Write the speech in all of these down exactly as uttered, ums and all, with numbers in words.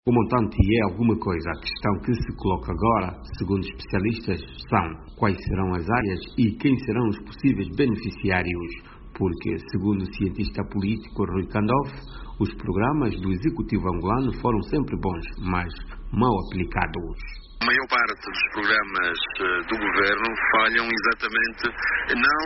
O montante é alguma coisa. A questão que se coloca agora, segundo especialistas, são quais serão as áreas e quem serão os possíveis beneficiários. Porque, segundo o cientista político Rui Candoff, os programas do Executivo angolano foram sempre bons, mas mal aplicados. A maior parte dos programas uh, do governo falham exatamente, não,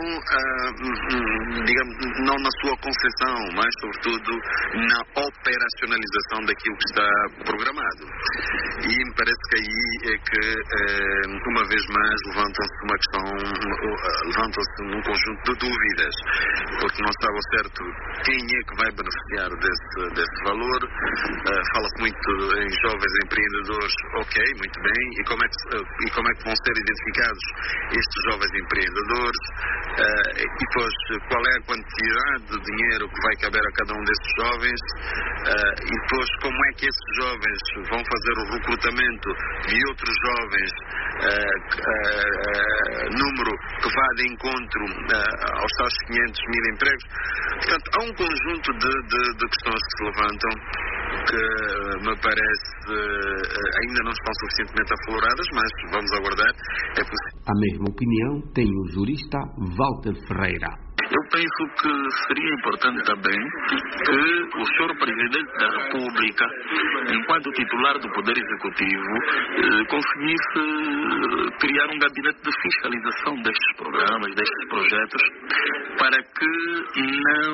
uh, digamos, não na sua concepção, mas sobretudo na operacionalização daquilo que está programado. E me parece que aí é que, uh, uma vez mais, levanta-se uma questão, uh, levanta-se um conjunto de dúvidas, porque não sabe ao certo quem é que vai beneficiar desse, desse valor. Uh, fala-se muito em jovens empreendedores, ok, muito bem. E como, é que, e como é que vão ser identificados estes jovens empreendedores uh, e depois qual é a quantidade de dinheiro que vai caber a cada um desses jovens uh, e depois como é que esses jovens vão fazer o recrutamento de outros jovens, uh, uh, número que vá de encontro uh, aos tais quinhentos mil empregos. Portanto, há um conjunto de, de, de questões que se levantam que me parece ainda não estão suficientemente afloradas, mas vamos aguardar. É possível. A mesma opinião tem o jurista Walter Ferreira. Eu penso que seria importante também que o senhor Presidente da República, enquanto titular do Poder Executivo, eh, conseguisse criar um gabinete de fiscalização destes programas, destes projetos, para que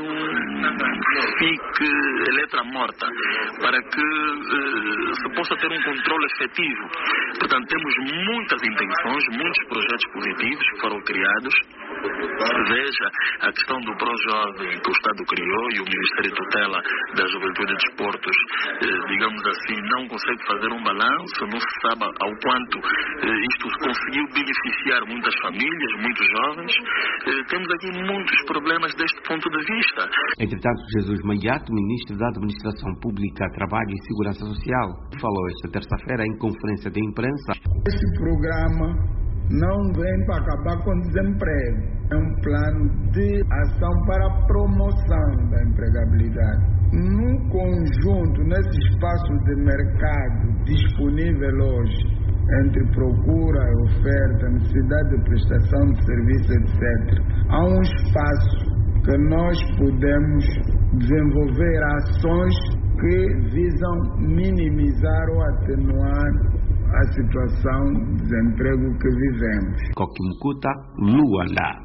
não fique letra morta, para que eh, se possa ter um controle efetivo. Portanto, temos muitas intenções, muitos projetos positivos que foram criados. Veja a questão do pró-jovem que o Estado criou e o Ministério Tutela da Juventude e Desportos, eh, digamos assim, não consegue fazer um balanço, não se sabe ao quanto eh, isto conseguiu beneficiar muitas famílias, muitos jovens. Eh, temos aqui muitos problemas deste ponto de vista. Entretanto, Jesus Maiato, Ministro da Administração Pública, Trabalho e Segurança Social, falou esta terça-feira em conferência de imprensa. Este programa não vem para acabar com o desemprego. É um plano de ação para a promoção da empregabilidade. No conjunto, nesse espaço de mercado disponível hoje, entre procura e oferta, necessidade de prestação de serviço, etcétera, há um espaço que nós podemos desenvolver ações que visam minimizar ou atenuar a situação de desemprego que vivemos. Coquimcuta, Luanda.